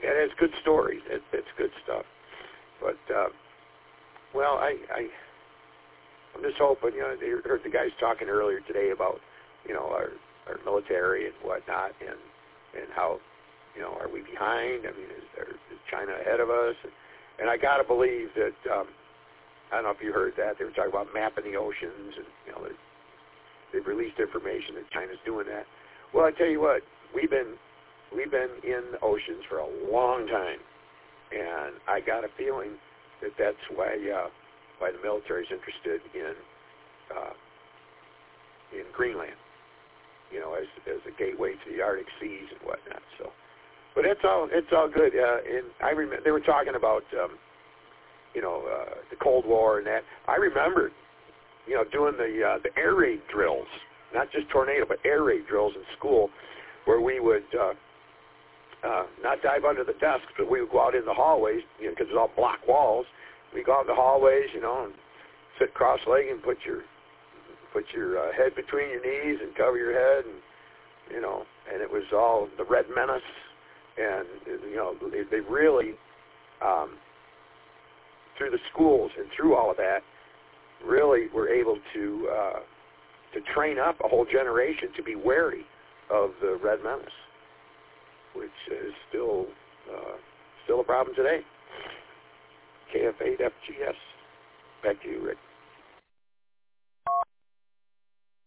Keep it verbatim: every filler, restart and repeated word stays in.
and it's good stories. It, it's good stuff. But uh, well, I, I I'm just hoping. You know, I heard the guys talking earlier today about you know our our military and whatnot, and and how you know are we behind? I mean, is, there, is China ahead of us? And, and I got to believe that. Um, I don't know if you heard that. They were talking about mapping the oceans, and you know, they've released information that China's doing that. Well, I tell you what, we've been we've been in the oceans for a long time, and I got a feeling that that's why uh, why the military's interested in uh, in Greenland, you know, as as a gateway to the Arctic seas and whatnot. So, but it's all it's all good. Uh, and I remember they were talking about. Um, you know, uh, the Cold War and that. I remember, you know, doing the uh, the air raid drills, not just tornado, but air raid drills in school, where we would uh, uh, not dive under the desks, but we would go out in the hallways, you know, because it's all block walls. We go out in the hallways, you know, and sit cross-legged and put your put your uh, head between your knees and cover your head, and you know, and it was all the Red Menace, and you know, they, they really. Um, through the schools and through all of that, really were able to uh, to train up a whole generation to be wary of the Red Menace, which is still uh, still a problem today. K F eight F G S. Back to you, Rick.